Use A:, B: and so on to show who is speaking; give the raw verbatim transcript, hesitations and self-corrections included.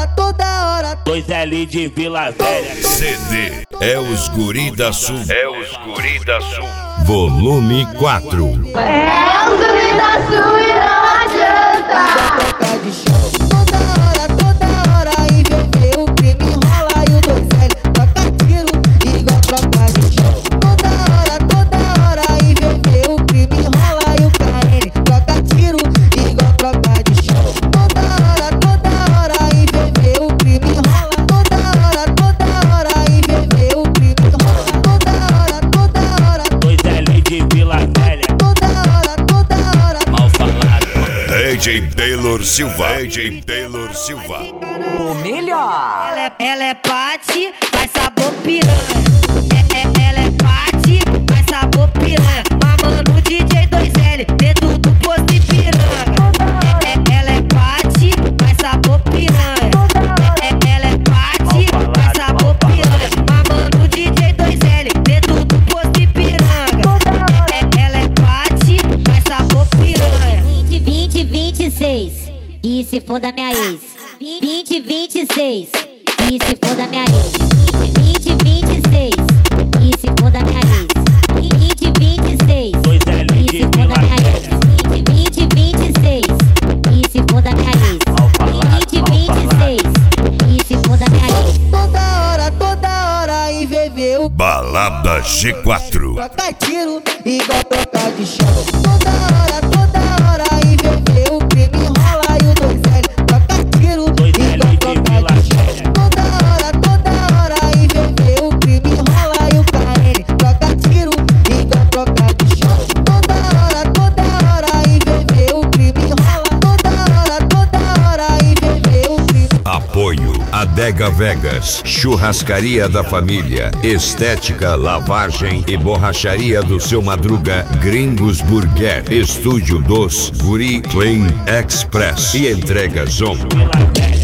A: hora, toda hora.
B: dois L de Vila Velha.
C: C D é os Guri da Sul.
D: É os Guri da Sul.
C: Volume quatro.
E: É os Guri da Sul e não adianta.
A: Troca de chão, toda hora, toda hora. E vê, vê o crime rola e o dois L toca tiro igual troca de chão. Toda hora, toda hora. E vê, vê o crime rola e o K N toca tiro igual troca de chão. Toda hora, toda hora. E vê, vê o crime rola. Toda hora, toda hora. E vê, vê o crime rola. Toda hora, toda hora.
B: dois L de Vila Velha.
A: Toda hora, toda hora.
B: Mal falado.
C: D J Taylor Silva. D J Taylor Silva.
F: O melhor.
A: Ela é, ela é pate, faz sabor piranha. É, é, ela é pate, faz sabor piranha. Mamando D J dois L, dentro do posto de piranga. É, é, ela é pate, faz sabor piranha. É, é, ela é pate, faz sabor piranha. Mamando D J dois L, dentro do posto de piranga. É, é, ela é pate, faz sabor piranha.
G: vinte, vinte, vinte e seis, e se for da minha ex. vinte, vinte e seis, e se for da minha ex. vinte, vinte e seis, e se for da minha ex. vinte, vinte e seis,
B: dois L
G: e
B: de
G: se for
B: Vila
G: da minha ex.
B: Velha.
G: vinte, vinte e seis, e se for da minha ex.
B: Mal falado,
G: vinte,
B: mal
G: vinte e seis, e se for da minha ex.
A: Toda hora, toda hora. E vê, vê o
C: Balada G quatro.
A: troca tiro igual troca de chão. Toda hora, toda hora. E vê, vê o crime rola e o dois L troca tiro
B: dois L
A: igual
B: de
A: troca
B: Vila
A: de chão.
B: Velha.
A: Toda hora, toda hora. E vê, vê o crime rola e o K N troca tiro igual troca de chão. Toda hora, toda hora. E vê, vê o crime rola. Toda hora, toda hora. E vê, vê o crime.
C: Apoio Adega Vegas, Churrascaria da Família, Estética, Lavagem e Borracharia do Seu Madruga, Gringos Burger, Estúdio dos Guri Clean Express e Entrega Zon.
B: Vila Velha.